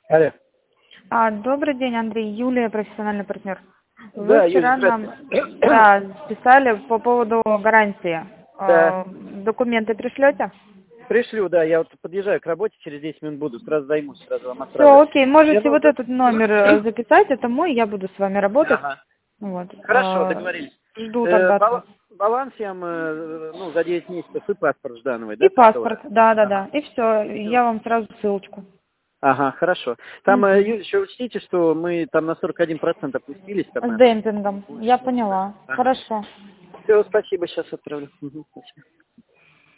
Алло. Добрый день, Андрей. Юлия, профессиональный партнер. Вы Да, Юля, вчера нам здравствуйте. писали по поводу гарантии. Да. Документы пришлете? Пришлю, да, я вот подъезжаю к работе, через 10 минут буду, сразу займусь, сразу вам Все, отправлю. окей. Мне Можете вот нужно... этот номер записать, это мой, я буду с вами работать. Ага. Вот. Хорошо, договорились. Жду тогда от вас. Баланс я за 9 месяцев и паспорт Ждановой, И да, паспорт, присылаю? да. Ага. И все, Всё. я вам сразу ссылочку. Ага, хорошо. Там, Мгм. Юль, еще учтите, что мы там на 41% опустились, там, С демпингом. получше. Я поняла. Ага. Хорошо. Все, спасибо, сейчас отправлю. Мгм, спасибо.